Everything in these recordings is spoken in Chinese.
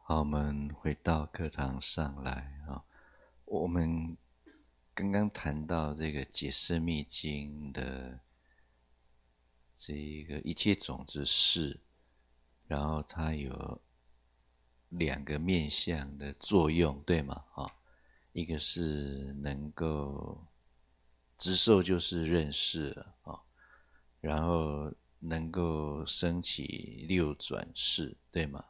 好，我们回到课堂上来啊。我们刚刚谈到这个解释密经的这一个一切种子是，然后它有两个面向的作用，对吗？一个是能够知受，就是认识了然后能够升起六转世，对吗？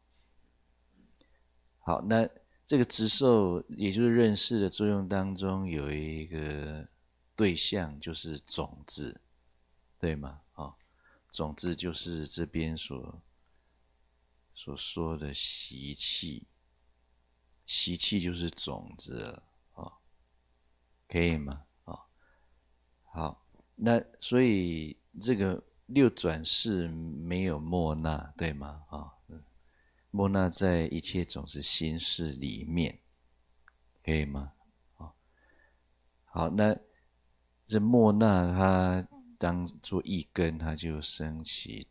好，那这个执受，也就是认识的作用当中，有一个对象，就是种子，对吗？种子就是这边所说的习气，习气就是种子了，可以吗？好，那所以这个六转世没有莫那，对吗？莫那在一切种子心识里面，可以吗？好，那这莫那它当做一根，它就升起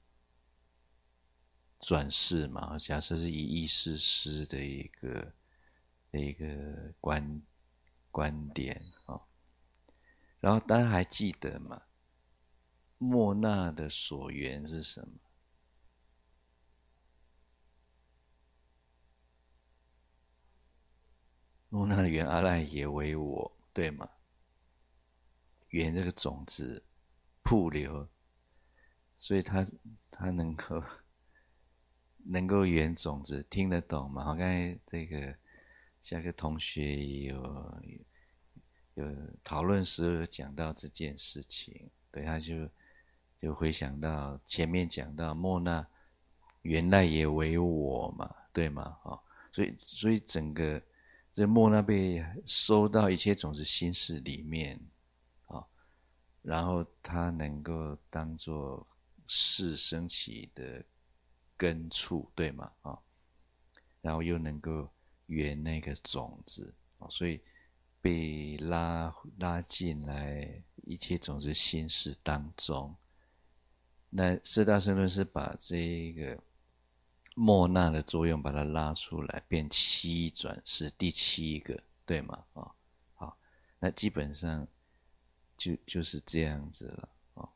转世嘛。假设是以意识师的一个观点然后大家还记得吗？莫那的所缘是什么？莫那缘阿赖耶为我，对吗？缘这个种子瀑流，所以它能够缘种子，听得懂吗？刚才这个下个同学也有讨论时候有讲到这件事情，对，他就回想到前面讲到莫那原来也为我嘛，对吗？所以整个这莫那被收到一切种子心识里面然后它能够当做是升起的根处，对吗？然后又能够圆那个种子所以被拉进来一切种子心识当中。那四大圣论是把这个莫那的作用把它拉出来，变七转是第七个，对吗？好，那基本上就是这样子了。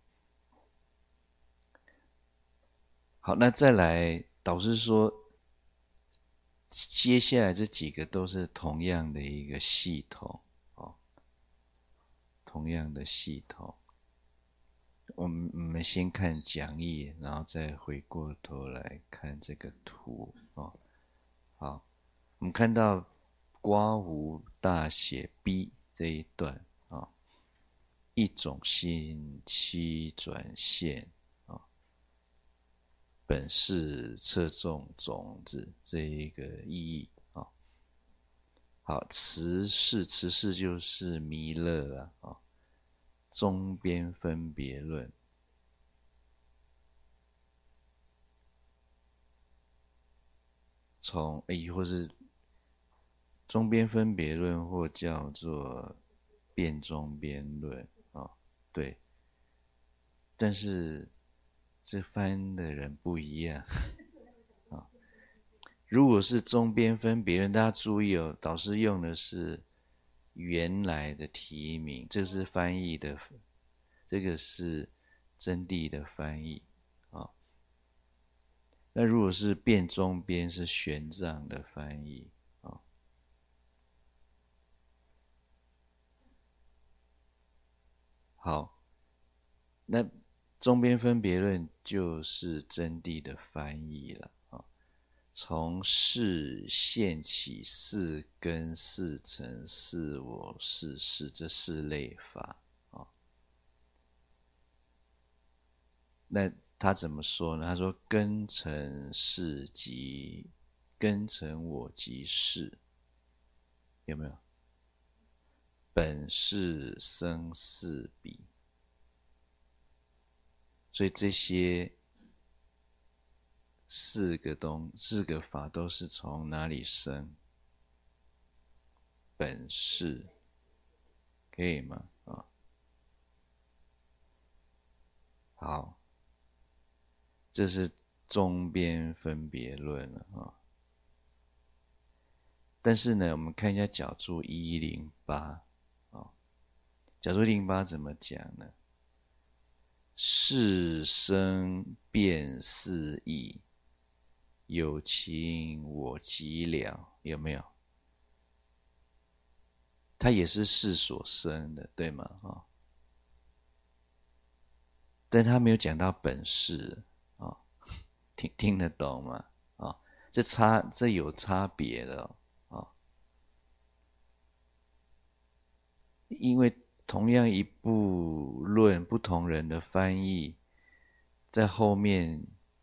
好，那再来，导师说，接下来这几个都是同样的一个系统哦，同样的系统。我们先看讲义，然后再回过头来看这个图好，我们看到刮胡大写 B 这一段一种心七转现本是侧重种子这一个意义好，持世就是弥勒中边分别论，或是中边分别论，或叫做辩中边论对，但是这翻的人不一样如果是中边分别论，大家注意导师用的是原来的题名，这是翻译的，这个是真谛的翻译那如果是辩中边，是玄奘的翻译好，那中边分别论就是真谛的翻译了从事现起四根四尘四我四事这四类法那他怎么说呢？他说根尘事即根尘我即事，有没有？本是生死彼，所以这些四个法都是从哪里生？本是，可以吗？好，这是中边分别论了但是呢，我们看一下角注1108哦，角注108怎么讲呢？是生便是义，有情我寂了，有没有？它也是事所生的，对吗？但他没有讲到本事啊，听得懂吗？这有差别的哦，因为同样一部论，不同人的翻译，在后面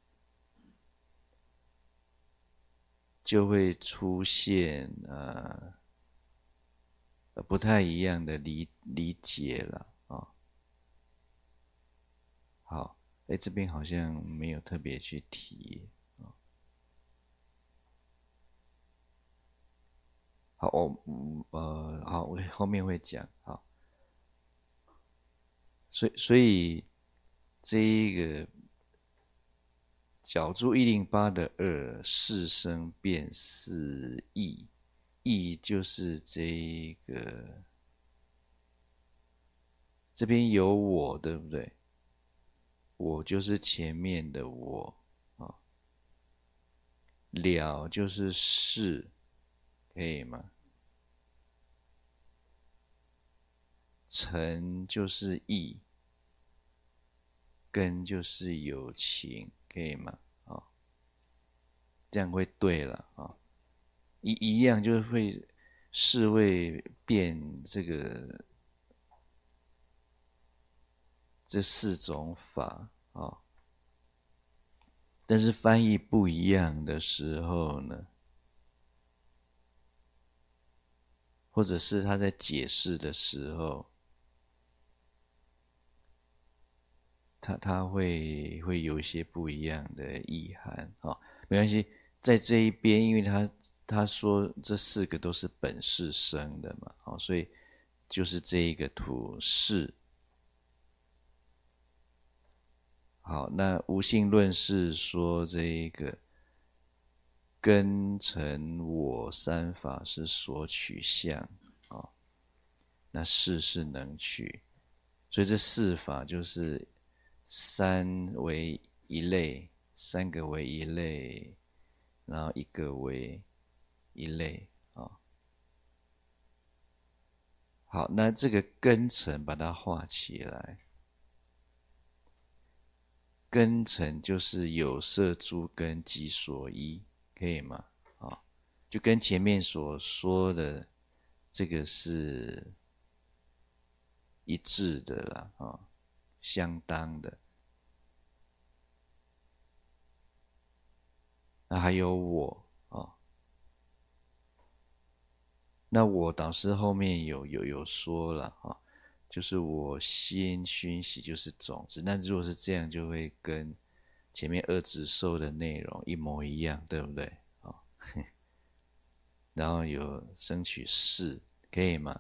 就会出现不太一样的理解了啊。好，这边好像没有特别去提。好，好，我后面会讲。好，所以这一个角注108的2，是生便是义，义就是这边有我，对不对？我就是前面的我啊，了就是是，可以吗？诚就是义，根就是有情，可以吗？这样会对了啊，一样就是会是会变这4种法啊，但是翻译不一样的时候呢，或者是他在解释的时候，他会有一些不一样的意涵啊，没关系，在这一边，因为他说这4个都是本是生的嘛，所以就是这一个图是。好，那无性论是说这一个根尘我三法是所取相那是能取，所以这4法就是3为一类，3个为一类，然后1个为一类好，那这个根尘把它画起来，根尘就是有色诸根及所依，可以吗？就跟前面所说的这个是一致的啦相当的。那还有我那我导师后面有说了就是我先熏习就是种子，那如果是这样，就会跟前面二指受的内容一模一样，对不对？然后有生取事，可以吗？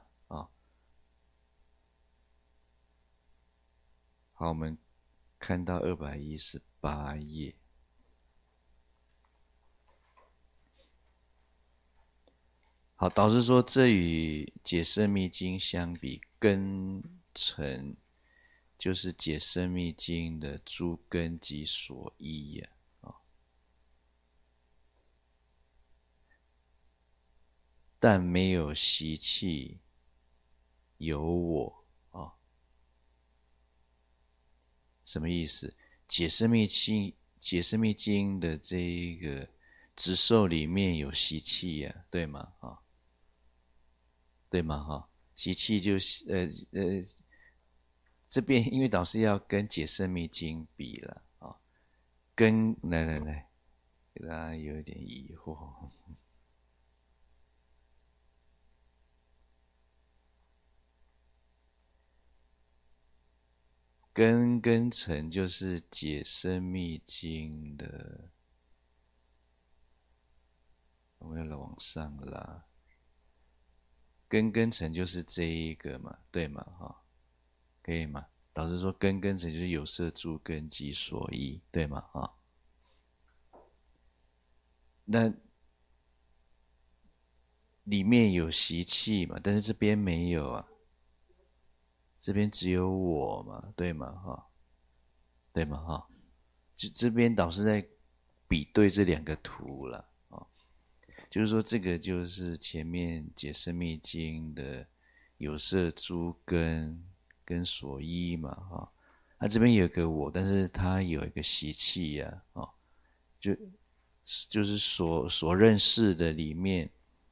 好，我们看到218页。好，导师说这与解深密经相比，根尘就是解深密经的诸根及所依呀但没有习气，有我什么意思？解深密经的这一个执受里面有习气呀，对吗？对吗？习气就是这边因为导师要跟解深密经比了跟来，给大家有一点疑惑。跟尘就是解深密经的，我们要往上拉。跟尘就是这一个嘛，对吗？可以吗？老师说跟尘就是有色诸根及所依，对吗？那里面有习气嘛，但是这边没有啊，这边只有我嘛，对吗？哈，对吗？哈，就这边导师在比对这两个图了啊，就是说这个就是前面解释密经的有色诸根跟所依嘛，哈，它这边有个我，但是它有一个习气呀，啊，就就是所认识的里面。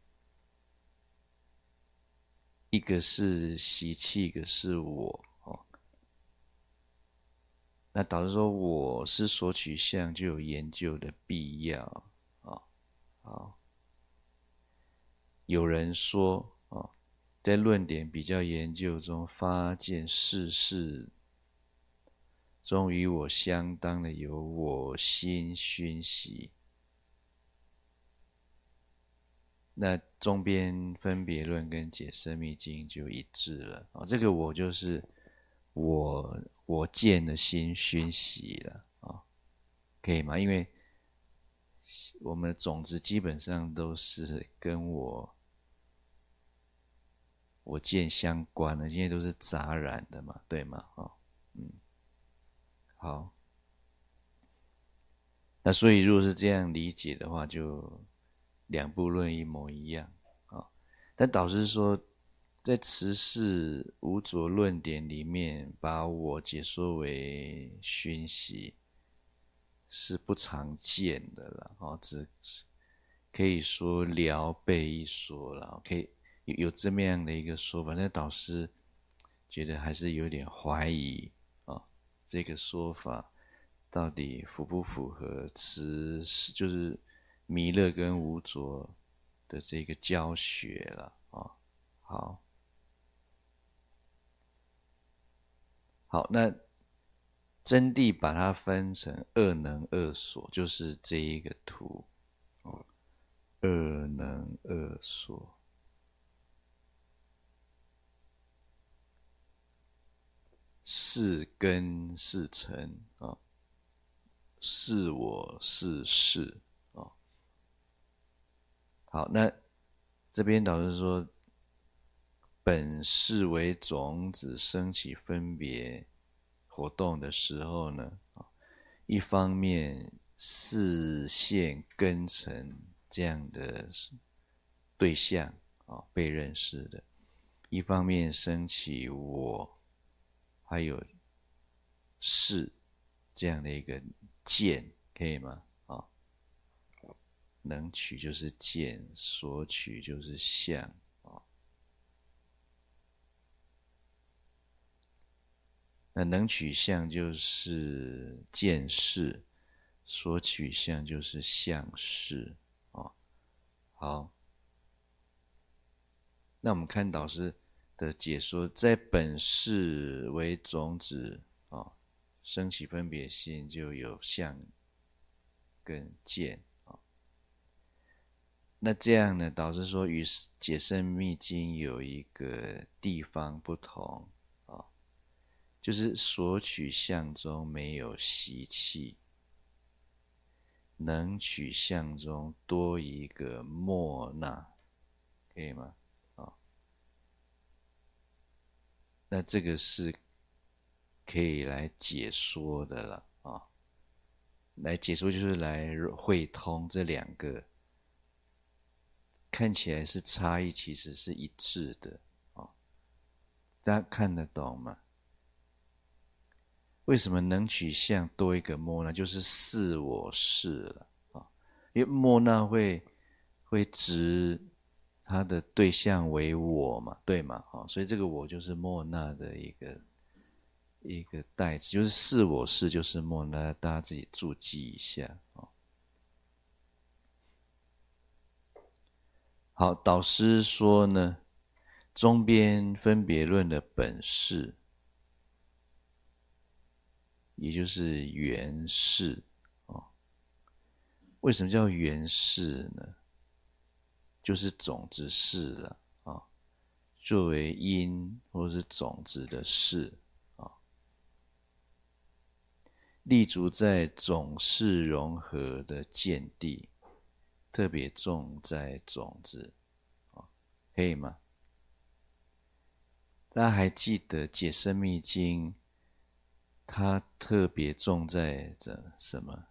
一个是习气，一个是我哦。那导致说我是所取向，就有研究的必要啊。好，有人说啊，在论点比较研究中发现世事中与我相当的有我心熏习。那中边分别论跟解深密经就一致了啊，这个我就是我见的心熏习了啊，可以吗？因为我们的种子基本上都是跟我见相关的，因为都是杂染的嘛，对吗？好，那所以如果是这样理解的话，就两部论一模一样啊。但导师说，在持世无着论点里面，把我解说为熏习是不常见的了啊，只可以说聊备一说了，可以有这么样的一个说法。那导师觉得还是有点怀疑啊，这个说法到底符不符合就是弥勒跟无着的这个教学了啊？好，好，那真谛把它分成二能二所，就是这一个图哦，二能二所。是根是尘啊，是我是事啊。好，那这边导师说，本是为种子升起分别活动的时候呢，一方面视现根尘这样的对象啊，被认识的；一方面升起我，还有是这样的一个见，可以吗？啊，能取就是见，所取就是相啊。那能取相就是见识，所取相就是相识啊。好，那我们看导师的解说，在本世为种子啊，升起分别心就有相跟见啊。那这样呢，导师说与解深密经有一个地方不同啊，就是所取相中没有习气，能取相中多一个莫那，可以吗？啊，那这个是可以来解说的了啊，来解说就是来汇通这两个看起来是差异，其实是一致的啊，大家看得懂吗？为什么能取相多一个莫那？就是是我是了啊，因为莫那会指它的对象为我嘛，对嘛？啊，所以这个我就是莫那的一个代词，就是是我是就是莫那，大家自己注记一下啊。好，导师说呢，中边分别论的本是，也就是原是啊。为什么叫原是呢？就是种子是了啊，作为因或是种子的是啊，立足在种是融合的见地，特别重在种子啊。 可以吗？大家还记得解深密经它特别重在着什么？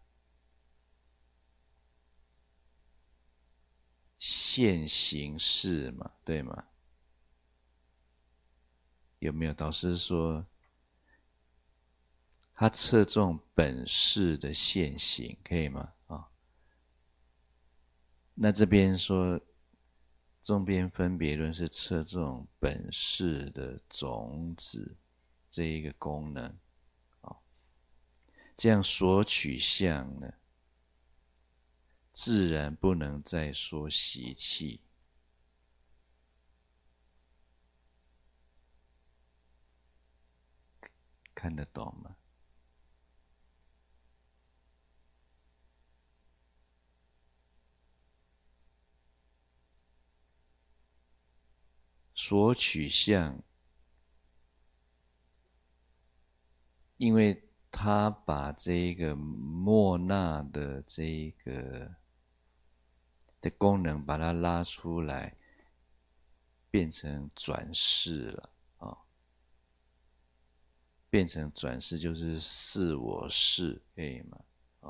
现行式嘛，对吗？有没有导师说他侧重本事的现行，可以吗？那这边说众边分别论是侧重本事的种子这一个功能，这样所取相呢，自然不能再说习气。看得懂吗？所取相，因为他把这个莫那的这个的功能把它拉出来，变成转世了变成转世就是是我是，可以吗？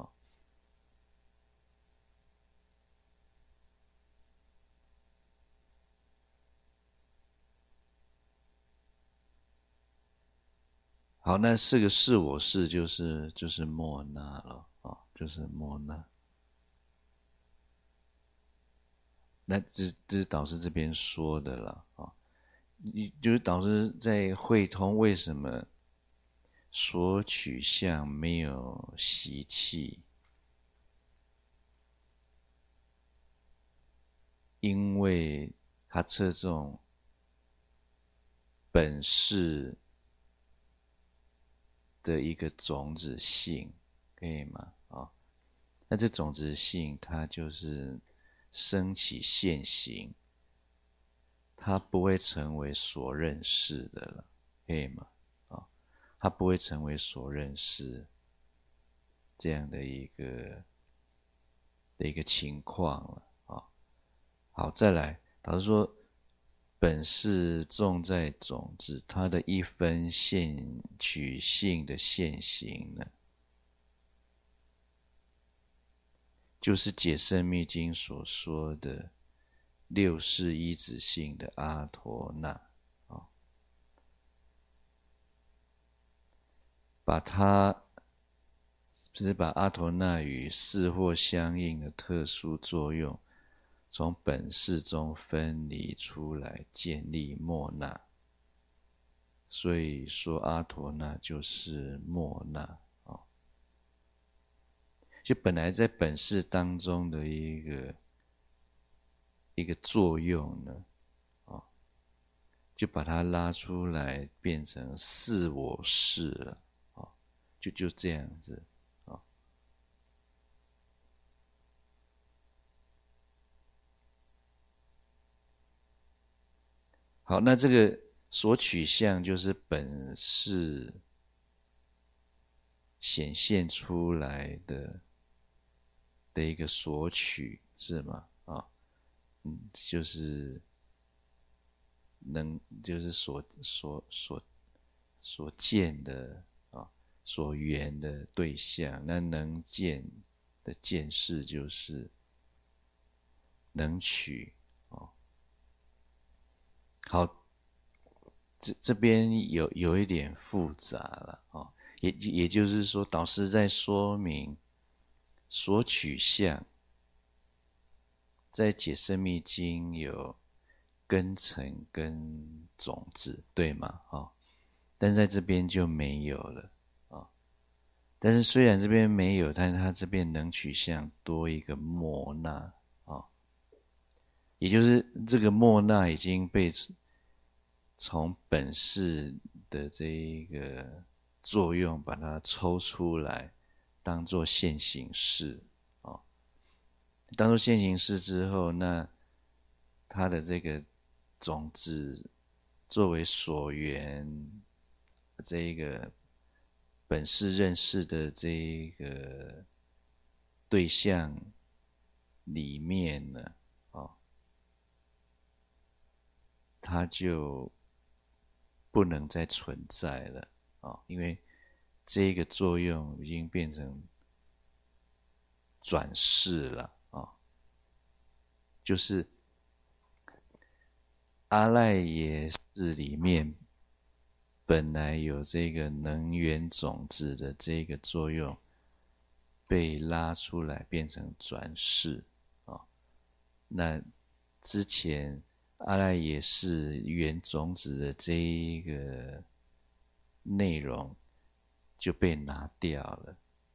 好，那四个是我是就是莫那了就是莫那。那这是导师这边说的了就是导师在会通为什么所取向没有习气，因为他侧重本事的一个种子性，可以吗？那这种子性它就是升起现行，它不会成为所认识的了，可以吗？它不会成为所认识这样的一个情况了好，再来，导师说，本是种在种子，它的一分现取性的现行呢，就是解深密经所说的六世一子性的阿陀那把它就是把阿陀那与四或相应的特殊作用，从本事中分离出来，建立莫那。所以说阿陀那就是莫那就本来在本事当中的一个作用呢，就把它拉出来变成是我是了就这样子好，那这个所取向就是本事显现出来的一个索取，是吗？就是就是所见的所缘的对象，那能见的见识就是能取好，这边有一点复杂了也就是说，导师在说明所取相，在解深密经有根尘跟种子，对吗？但是在这边就没有了但是虽然这边没有，但是它这边能取向多一个莫那也就是这个莫那已经被从本事的这一个作用把它抽出来，当做现行式当做现行式之后，那它的这个种子作为所缘这一个本事认识的这一个对象里面呢它就不能再存在了因为这个作用已经变成转世了就是阿赖耶识里面本来有这个能源种子的这个作用被拉出来变成转世那之前阿赖耶识原种子的这一个内容就被拿掉了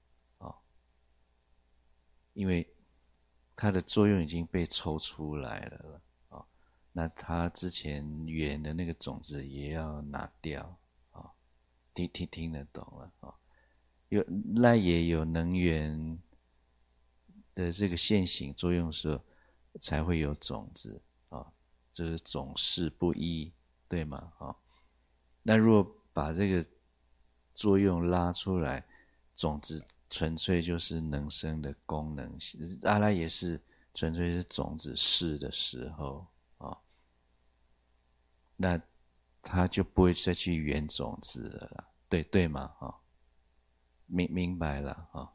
因为它的作用已经被抽出来了那它之前原的那个种子也要拿掉听得懂了赖耶有能源的这个现行作用的时候，才会有种子就是种氏不一，对吗那如果把这个作用拉出来，种子纯粹就是能生的功能，阿赖耶识纯粹是种子识的时候那它就不会再去原种子了啦，对吗明白了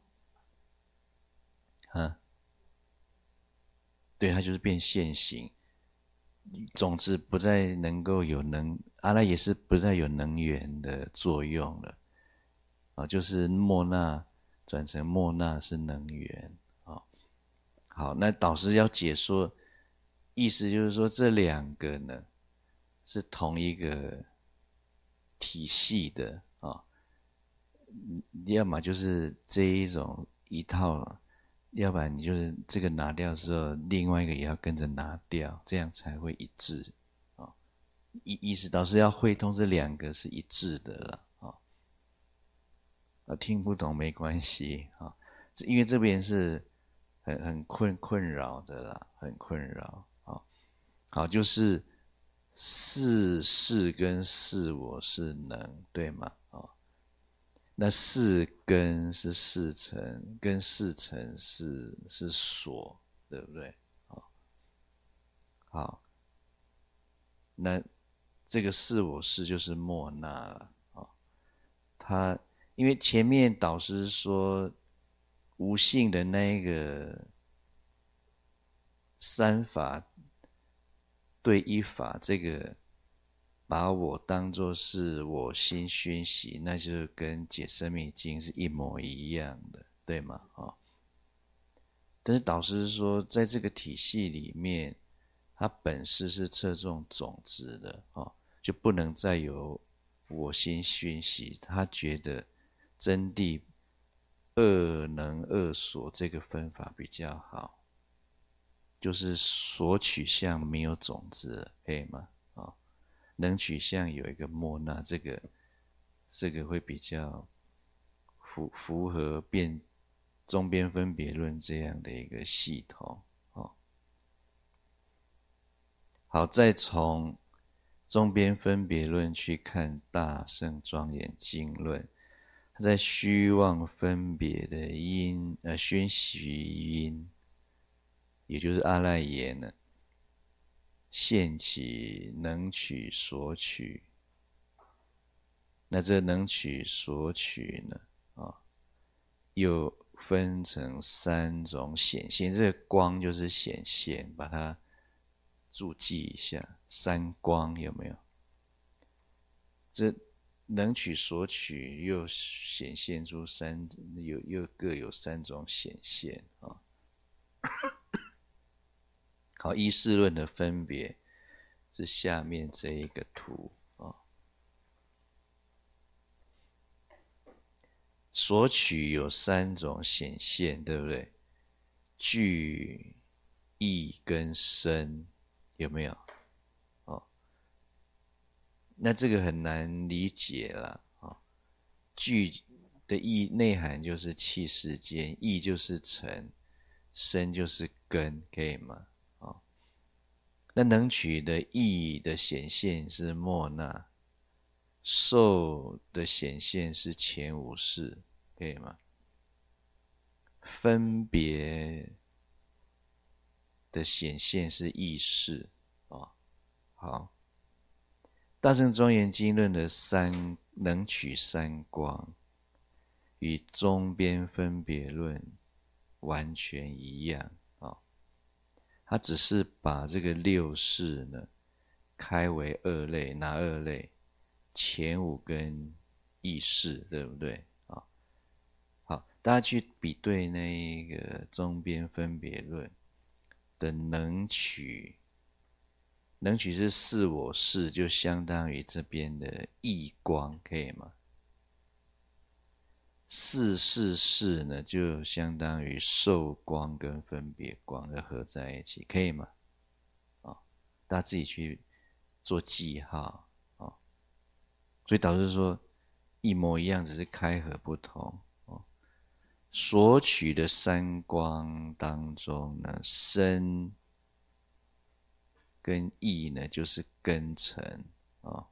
对，它就是变现行，种子不再能够有阿赖耶识不再有能源的作用了就是末那转成末那是能源好，那导师要解说，意思就是说这两个呢是同一个体系的要么就是这一种一套，要不然你就是这个拿掉之后，另外一个也要跟着拿掉，这样才会一致意思导师要会通这两个是一致的了听不懂没关系因为这边是很困扰的啦，很困扰好，就是是跟是我是能，对吗那是根是事成，跟事成是所，对不对好，那这个是我是就是末那了他因为前面导师说无性的那个三法对一法，这个把我当作是我心熏习，那就是跟解生命经是一模一样的，对吗但是导师说在这个体系里面，它本身是侧重种子的就不能再有我心熏习，他觉得真谛二能二所这个分法比较好，就是所取向没有种子，可以吗能取向有一个末那，这个会比较符合中边分别论这样的一个系统好，再从中边分别论去看大圣庄严经论，在虚妄分别的熏习因，也就是阿赖耶呢，现起能取所取。那这能取所取呢又分成三种显现，这个光就是显现，把它注记一下，三光有没有？这能取所取又显现出又各有三种显现好，依释论的分别是下面这一个图所取有三种显现，对不对？聚、异跟生，有没有？那这个很难理解了聚的内涵就是气世间，异就是尘，生就是根，可以吗那能取的异的显现是末那，受的显现是前五识，可以吗分别的显现是意识好， 大乘庄严经论的能取三光，与中边分别论完全一样啊。它只是把这个六识呢开为二类，哪二类？前五跟意识，对不对？啊，好，大家去比对那个中边分别论的能取，能取是四我识，就相当于这边的异光，可以吗？四识识呢，就相当于受光跟分别光的合在一起，可以吗？大家自己去做记号啊。所以导致说一模一样，只是开合不同哦。所取的三光当中呢，身跟意呢就是根尘啊，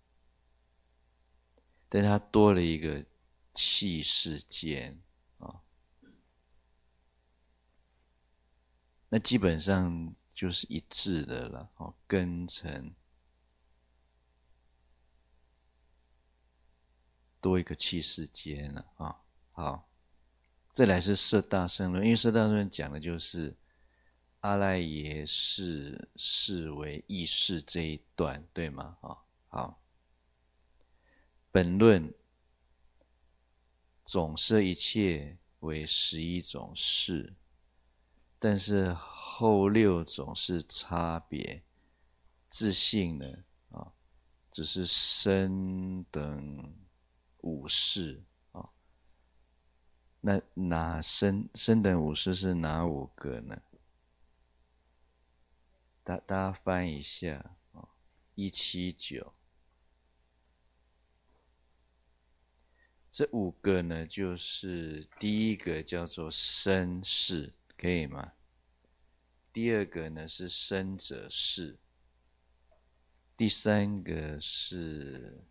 但它多了一个气世间啊，那基本上就是一致的了哦，根尘多一个气世间了啊。好，再来是色大乘论，因为色大乘论讲的就是阿赖耶识视为意识这一段，对吗？好，本论总摄一切为11种识，但是后6种是差别，自性呢只是身等五识啊。那身等五识是哪5个呢？大家翻一下179，这5个呢，就是第一个叫做身识，可以吗？第二个呢是身者识，第三个是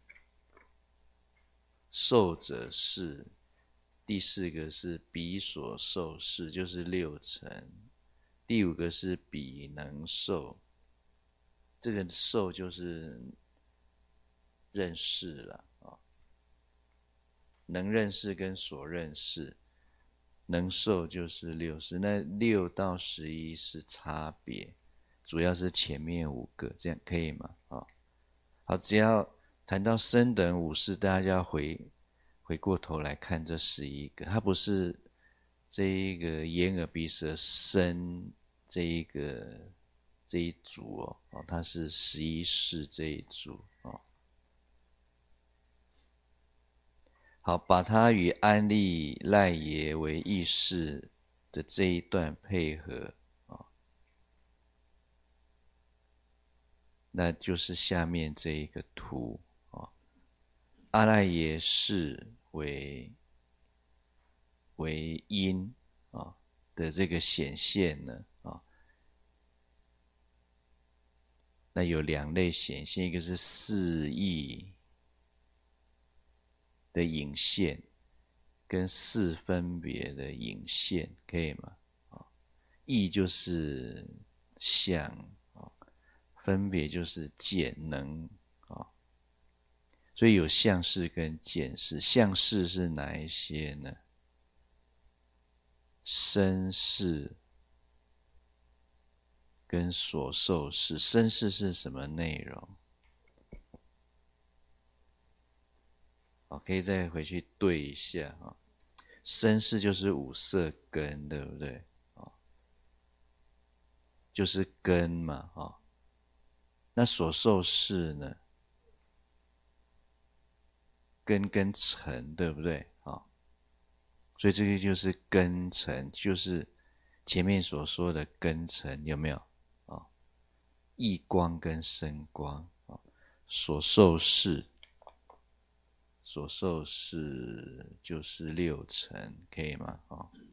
受者识，第4个是彼所受识，就是6层，第5个是彼能受，这个受就是认识了啊，能认识跟所认识，能受就是6识，那6到11是差别，主要是前面5个，这样可以吗？好，只要谈到身等五识，大家就要回过头来看这11个，它不是这一个眼耳鼻舌身这一组哦，它是11识这一组哦。好，把它与安利赖耶为意识的这一段配合那就是下面这一个图阿赖耶识为因的这个显现呢那有2类显现，一个是4意的影现，跟4分别的影现，可以吗？意就是相分别就是见能所以有相识跟见识。相识是哪一些呢？身识跟所受识。身识是什么内容？可以再回去对一下身识就是5色根，对不对？就是根嘛那所受识呢？根跟尘，对不对？所以这个就是根尘，就是前面所说的根尘，有没有？意光跟身光所受识就是6层，可以吗？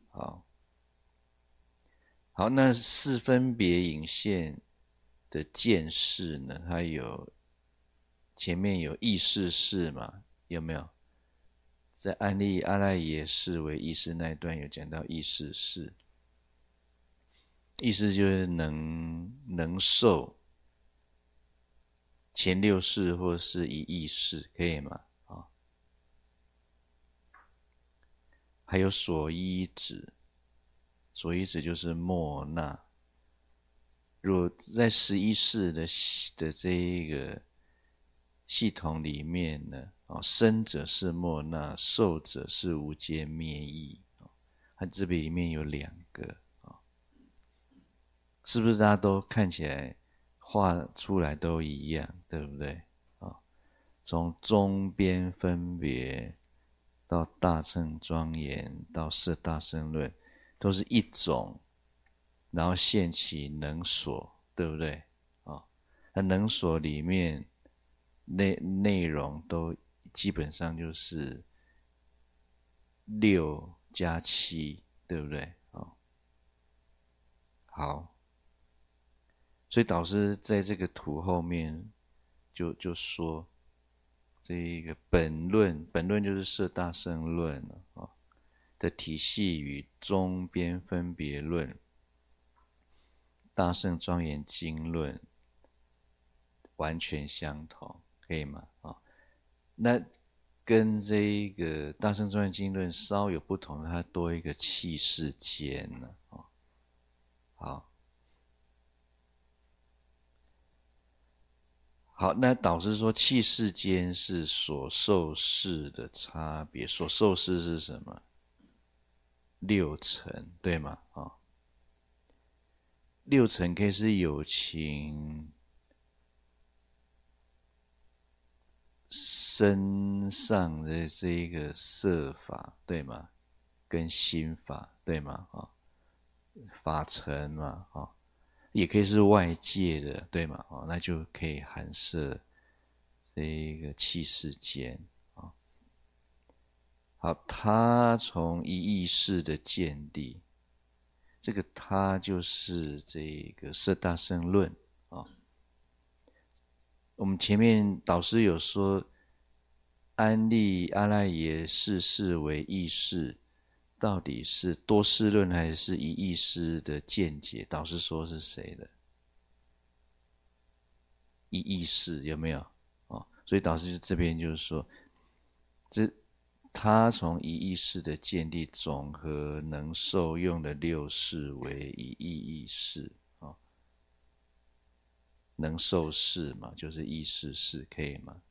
好，那4分别影现的见识呢？它前面有意识识嘛？有没有？在安利阿赖耶识为意识那一段有讲到意识识，意识就是能受前六识或是一意识，可以吗？啊，还有所依止，所依止就是莫那。如果在11世的这一个系统里面呢，生者是莫那，受者是无间灭意。它这边里面有两个，是不是大家都看起来画出来都一样，对不对？从中边分别到大乘庄严到摄大乘论，都是一种，然后现起能所，对不对？那能所里面内容都基本上就是6加7，对不对？好，所以导师在这个图后面就说，这一个本论就是摄大乘论的体系与中边分别论、大乘庄严经论完全相同，可以吗？那跟这一个大乘庄严经论稍有不同的，它多一个气世间呢。好，那导师说气世间是所受事的差别，所受事是什么？6层，对吗？6层可以是有情身上的这一个色法，对吗？跟心法，对吗？法尘嘛，也可以是外界的，对吗？那就可以含摄这一个气世间。好，他从一意识的见地，这个他就是这个摄大乘论我们前面导师有说，安利阿赖耶识事为意识，到底是多识论还是一意识的见解？导师说是谁的？一意识有没有？所以导师这边就是说，他从一意识的见地总和能受用的6识为一意识能受识嘛，就是意识识，可以吗？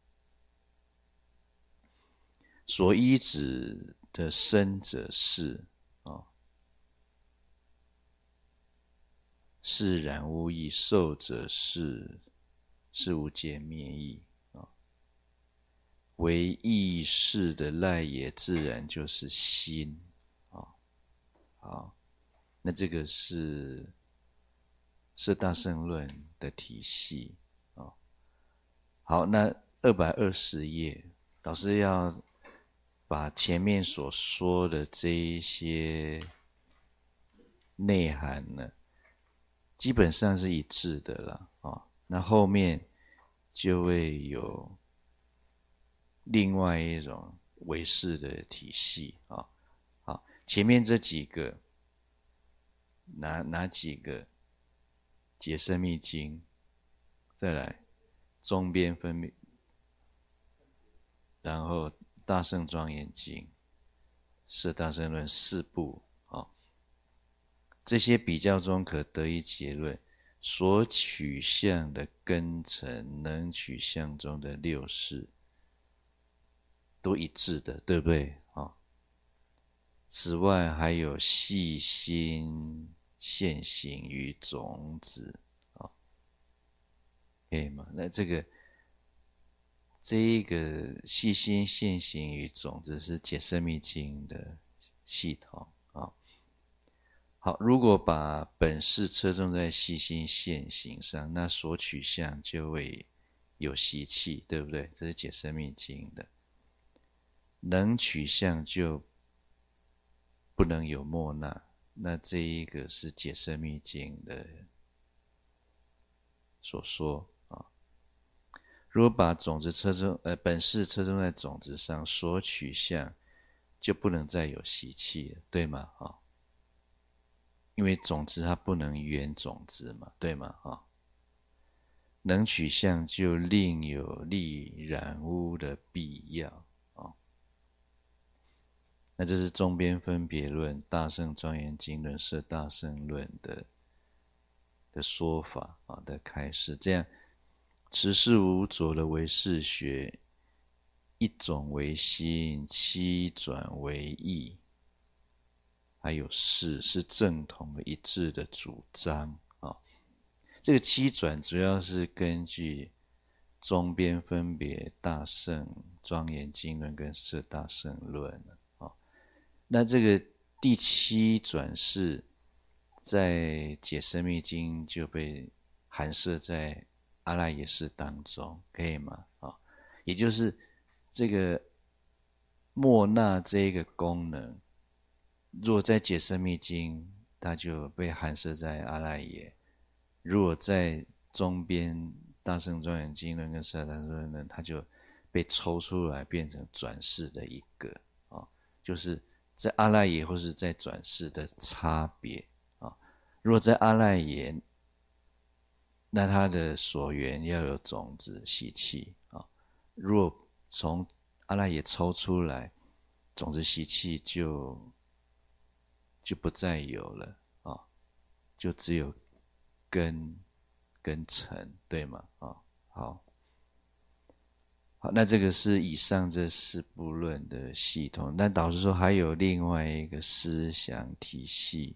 所依止的生者是是染污意，受者是无间灭意为意识的赖也自然就是心好，那这个是摄大乘论的体系好，那220页，老师要把前面所说的这一些内涵呢，基本上是一致的了那后面就会有另外一种唯识的体系好，前面这几个哪几个？解深密经，再来中边分别，然后大乘庄严经、摄大乘论4部这些比较中可得一结论：所取向的根尘能取向中的6识都一致的，对不对？此外还有细心现行与种子可以吗？那这一个细心现行与种子是解深密经的系统好，如果把本事侧重在细心现行上，那所取向就会有习气，对不对？这是解深密经的。能取向就不能有莫那，那这一个是解深密经的所说如果把种子本事侧重在种子上，所取向就不能再有习气了，对吗？因为种子它不能缘种子嘛，对吗？ 能取相，就另有立染污的必要。那这是中边分别论、大乘庄严经论、摄大乘论的说法的开示。这样，持世无着的唯识学，一种为心，七转为意，还有事，是正统一致的主张啊。这个七转主要是根据中边分别大乘庄严经论跟摄大乘论。那这个第七转世在解深密经就被含摄在阿赖耶识当中，可以吗？也就是这个默那这一个功能，如果在解深密经，它就被含摄在阿赖耶；如果在中边大乘庄严经论跟摄大乘论呢，它就被抽出来变成转世的一个就是在阿赖耶或是在转世的差别如果在阿赖耶，那它的所缘要有种子习气如果从阿赖耶抽出来，种子习气就不再有了就只有根跟尘，对吗？好。好，那这个是以上这四部论的系统，但导师说还有另外一个思想体系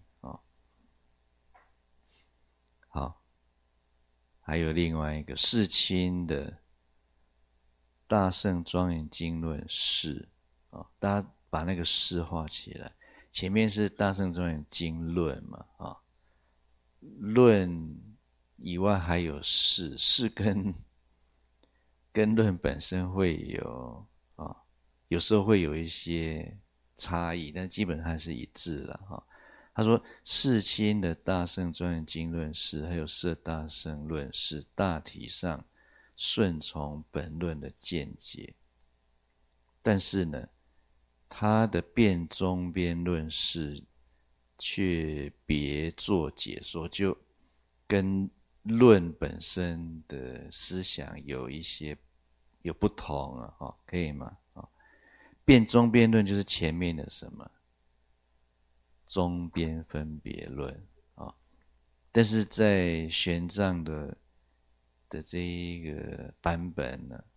好，还有另外一个世亲的大乘庄严经论释大家把那个释画起来，前面是大乘庄严经论嘛论以外还有释，释跟论本身会有时候会有一些差异，但基本上是一致了他说世亲的大乘庄严经论释还有摄大乘论释，大体上顺从本论的见解，但是呢，他的辩中边论释却别做解说，就跟论本身的思想有不同可以吗？辩中边论就是前面的什么中边分别论但是在玄奘的这一个版本呢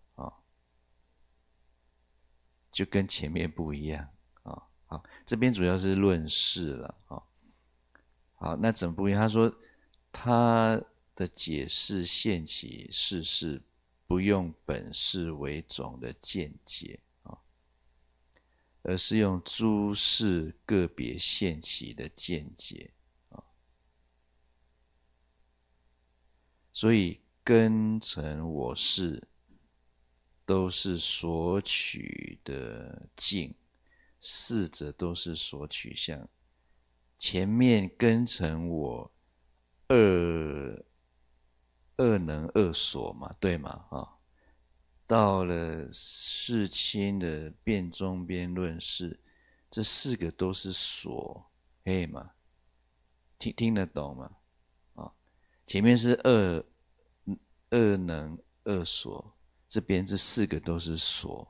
就跟前面不一样好，这边主要是论释了好，那怎么不一样？他说他的解释现起事事不用本释为种的见解而是用诸事个别现起的见解所以根尘我识都是所取的境，四者都是所取相。前面根尘我二能二所嘛，对吗？到了世亲的辩中边论释，这四个都是所，可以吗？听得懂吗？前面是二能二所，这边这四个都是所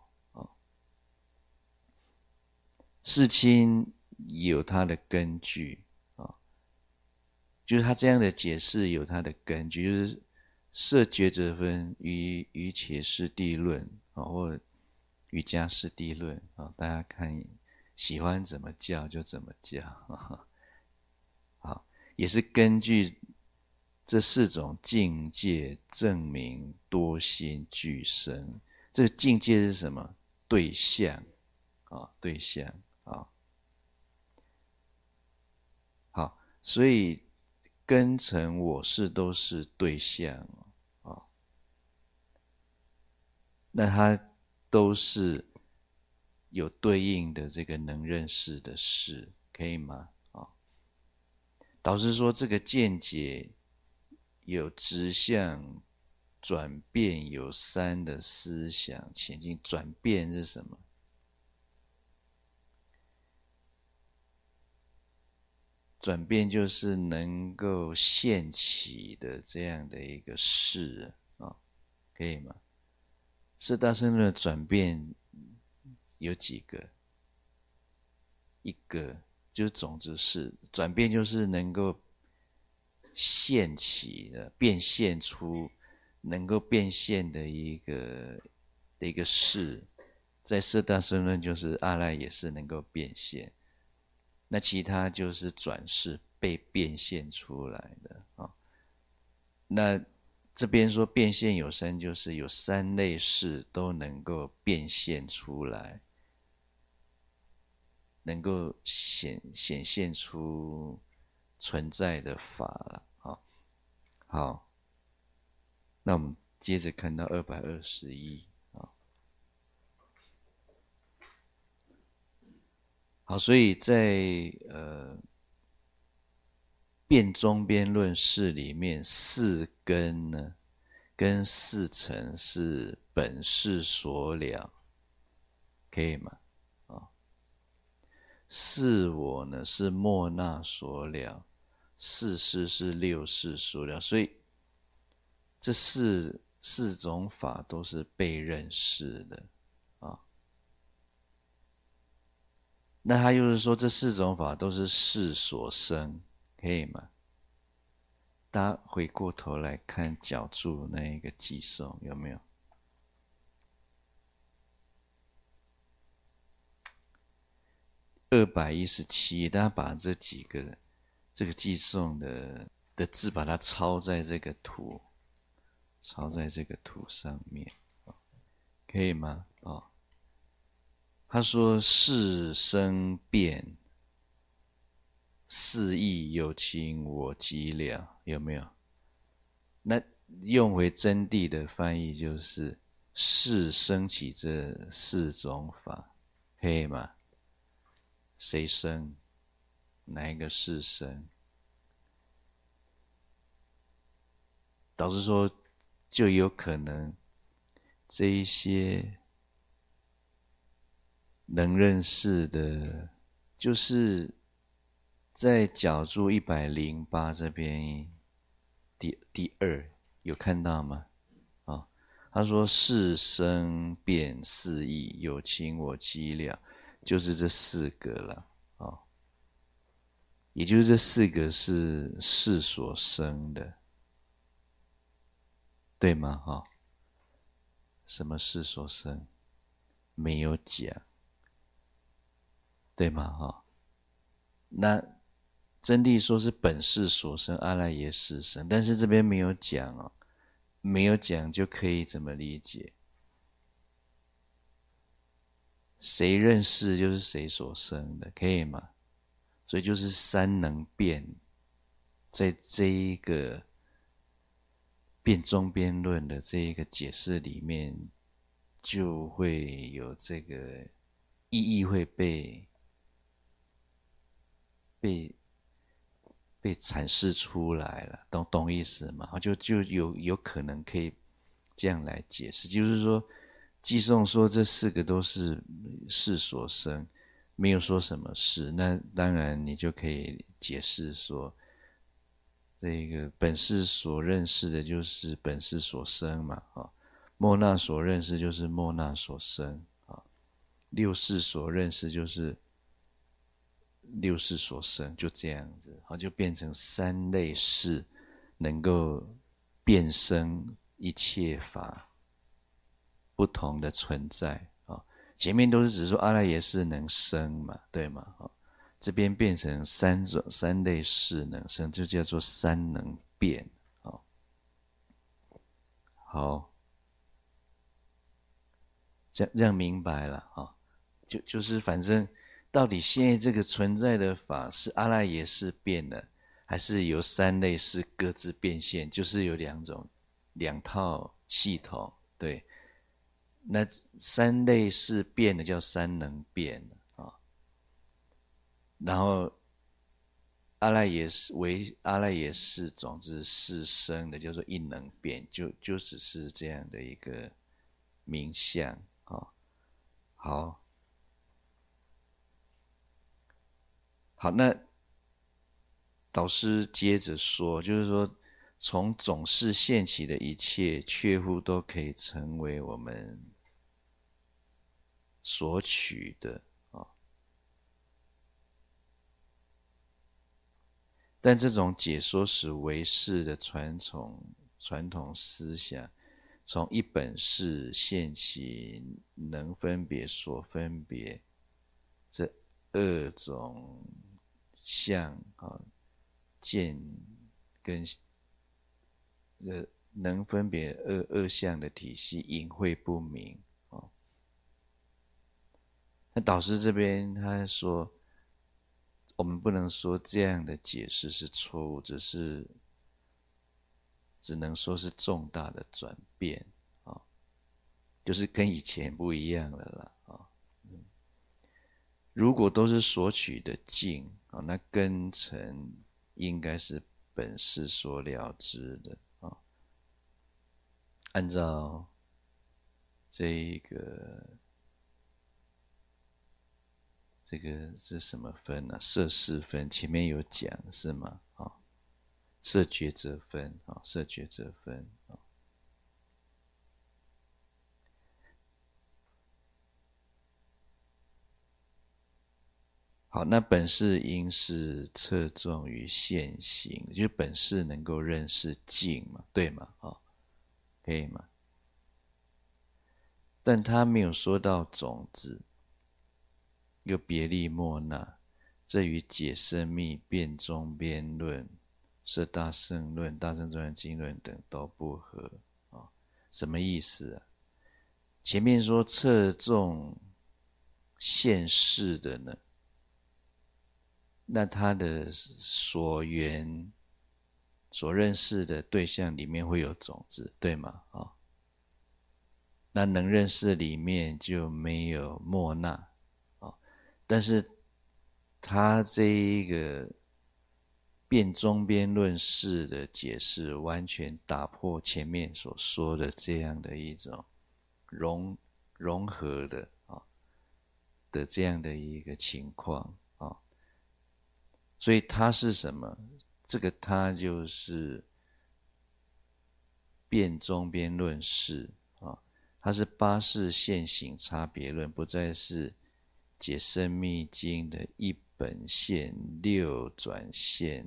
世亲有它的根据就是他这样的解释有它的根据，就是摄觉者分于且是地论或瑜伽师地论大家看喜欢怎么叫就怎么叫好，也是根据这四种境界证明多心俱生。这个境界是什么？对象对象好，所以根尘我识都是对象那它都是有对应的这个能认识的事，可以吗？导师说这个见解有直向转变，有三的思想前进。转变是什么？转变就是能够现起的这样的一个事可以吗？四大申论的转变有几个？一个就是种子式转变，就是能够现起的变现出能够变现的一个事，在四大申论就是阿赖也是能够变现，那其他就是转世被变现出来的啊。那这边说变现有三，就是有三类事都能够变现出来，能够显现出存在的法了。好，好，那我们接着看到221。好，所以在辩中边论释里面，四根呢跟四尘是本事所了，可以吗？四我呢是莫那所了，四事是六事所了，所以这四种法都是被认识的啊。那他又是说这四种法都是事所生，可以吗？大家回过头来看角注那一个寄送有没有？217，大家把这几个这个寄送的字把它抄在这个图，抄在这个图上面，可以吗？他说事生变，四意有情我寂了，有没有？那用回真谛的翻译就是事生起这四种法，可以吗？谁生？哪一个事生？导致说就有可能这一些能认识的，就是在角注108这边第二有看到吗？他说事生变四意有情我寂了，就是这四个了也就是这四个是事所生的，对吗？什么事所生？没有讲，对吗？那真谛说是本事所生，阿赖耶识生，但是这边没有讲哦，没有讲就可以怎么理解？谁认识就是谁所生的，可以吗？所以就是三能变，在这一个辩中辩论的这一个解释里面，就会有这个意义会被被阐释出来了，懂意思吗？就有可能可以这样来解释，就是说，寄送说这四个都是事所生，没有说什么事，那当然你就可以解释说，这个本事所认识的就是本事所生嘛，莫那所认识就是莫那所生六事所认识就是六世所生，就这样子，就变成三类事，能够变生一切法不同的存在前面都是只说阿赖耶识能生嘛，对吗？这边变成三类事能生，就叫做三能变好，这样明白了就是反正到底现在这个存在的法是阿赖耶识变了，还是由三类识各自变现，就是有两套系统。对，那三类识变的叫三能变然后阿赖耶识种子是生的，叫做一能变，就只是这样的一个名相好。好，那导师接着说，就是说从总是现起的一切，确乎都可以成为我们所取的啊。但这种解说使唯识的传统思想，从一本是现起能分别所分别这二种相啊，见跟能分别二相的体系隐晦不明啊。那导师这边他说，我们不能说这样的解释是错误，只能说是重大的转变啊，就是跟以前不一样了啦啊。如果都是所取的境啊，那根尘应该是本是所了知的啊。按照这个是什么分呢？色识分前面有讲是吗？啊，色觉则分啊，色觉则分啊。好，那本识应是侧重于现行，就是本识能够认识境嘛，对吗？啊，可以吗？但他没有说到种子，又别立莫那，这与解生密、辩中边论、摄大乘论、大乘庄严经论等都不合啊。什么意思啊？前面说侧重现世的呢，那他的所缘、所认识的对象里面会有种子，对吗？啊，那能认识里面就没有莫那啊。但是他这一个辩中边论式的解释，完全打破前面所说的这样的一种融合的的这样的一个情况啊。所以它是什么？这个它就是辩中边论式啊，它是八识现行差别论，不再是解深密经的一本线六转线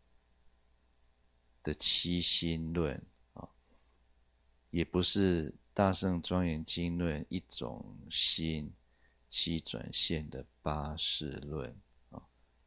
的七心论啊，也不是大乘庄严经论一种心七转线的八识论啊。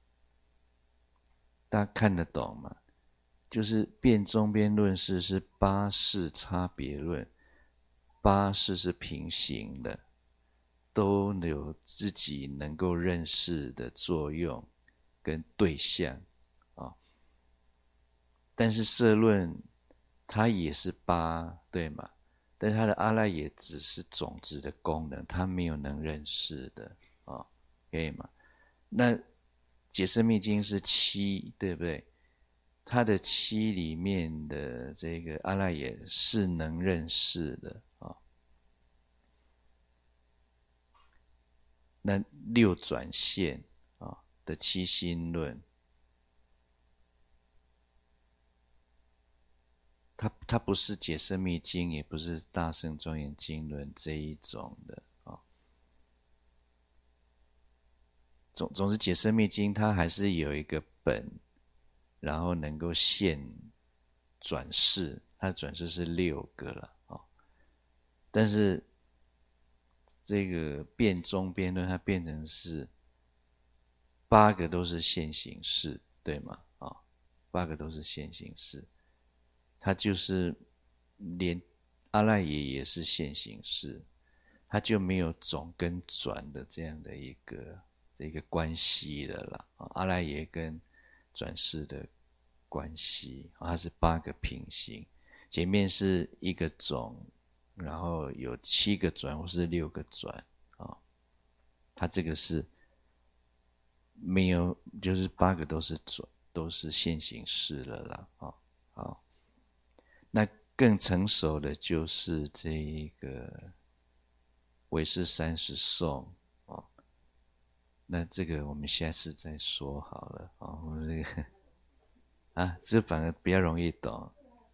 大家看得懂吗？就是辩中边论式是八识差别论，八识是平行的，都有自己能够认识的作用跟对象啊。但是社论它也是八，对吗？但是它的阿赖也只是种子的功能，它没有能认识的啊，可以吗？那解释密经是七，对不对？它的七里面的这个阿赖耶是能认识的啊。那六转线啊的七心论，它不是解释密经，也不是大乘庄严经论这一种的啊。总之，解释密经它还是有一个本，然后能够现转世，它的转世是六个了啊。但是这个辩中辩论，它变成是八个都是现行式，对吗？啊，八个都是现行式，它就是连阿赖耶也是现行式，它就没有总跟转的这样的一个关系了啦。阿赖耶跟转世的关系，它是八个平行，前面是一个总，然后有七个转或是六个转啊，它这个是没有，就是八个都是转，都是现行式了啦啊。好，那更成熟的就是这一个唯识30颂啊，那这个我们下次再说好了啊。我们这个啊，这反而比较容易懂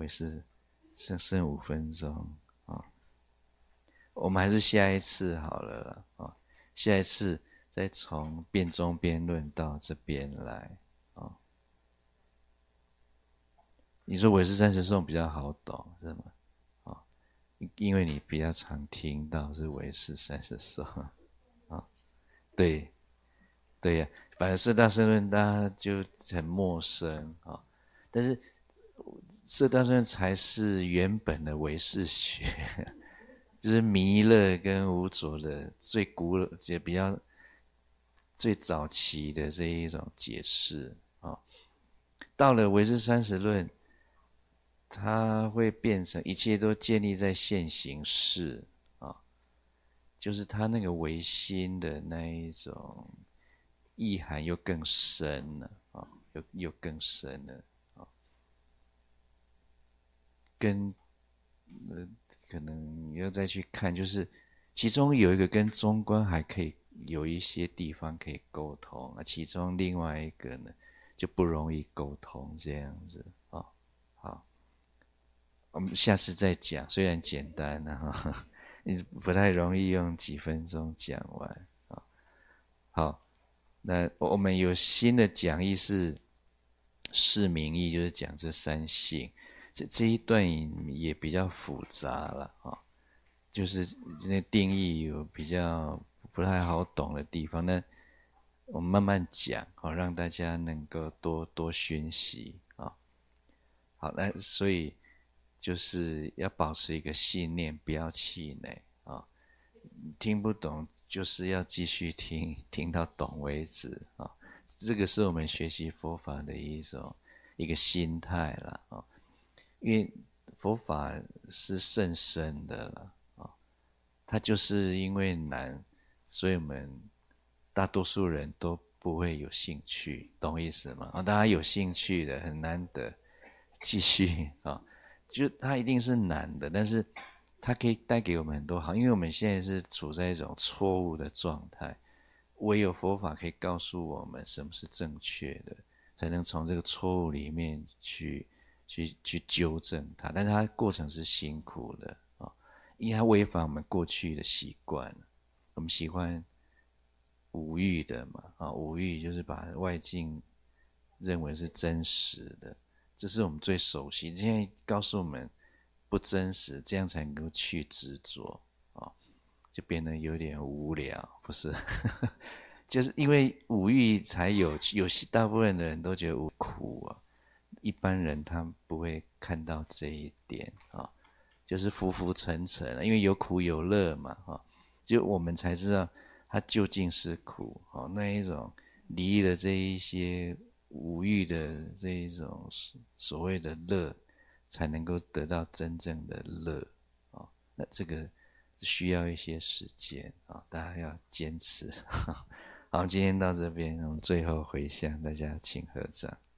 为是剩5分钟啊，我们还是下一次好了啦啊，下一次再从辩中辩论到这边来啊。你说唯识30颂比较好懂是吗？啊，因为你比较常听到是唯识30颂啊，对对呀，反而四大申论大家就很陌生啊，但是四大申论才是原本的唯识学，就是弥勒跟无着的最古老也比较最早期的这一种解释啊。到了唯识30论，它会变成一切都建立在现行识啊，就是它那个唯心的那一种意涵又更深了啊，又更深了啊，跟可能要再去看，就是其中有一个跟中观还可以有一些地方可以沟通啊，其中另外一个呢就不容易沟通这样子啊。好，我们下次再讲，虽然简单啊，你不太容易用几分钟讲完啊。好，那我们有新的讲义是释名义，就是讲这三性。这一段也比较复杂了啊，就是那定义有比较不太好懂的地方，那我们慢慢讲啊，让大家能够多学习啊。好，那所以就是要保持一个信念，不要气馁啊。听不懂就是要继续听，听到懂为止啊。这个是我们学习佛法的一个心态了啊。因为佛法是甚深的了啊，它就是因为难，所以我们大多数人都不会有兴趣，懂我意思吗？大家有兴趣的很难得继续啊，就它一定是难的，但是它可以带给我们很多好，因为我们现在是处在一种错误的状态，唯有佛法可以告诉我们什么是正确的，才能从这个错误里面去纠正它，但是它过程是辛苦的啊，因为它违反我们过去的习惯，我们喜欢五欲的嘛啊，五欲就是把外境认为是真实的，这是我们最熟悉。现在告诉我们不真实，这样才能够去执着啊，就变得有点无聊，不是？就是因为五欲才有大部分的人都觉得苦啊。一般人他不会看到这一点啊，就是浮浮沉沉，因为有苦有乐嘛啊，就我们才知道它究竟是苦啊，那一种离了这一些五欲的这一种所谓的乐，才能够得到真正的乐啊。那这个需要一些时间啊，大家要坚持。好，今天到这边，我们最后回向，大家请合掌。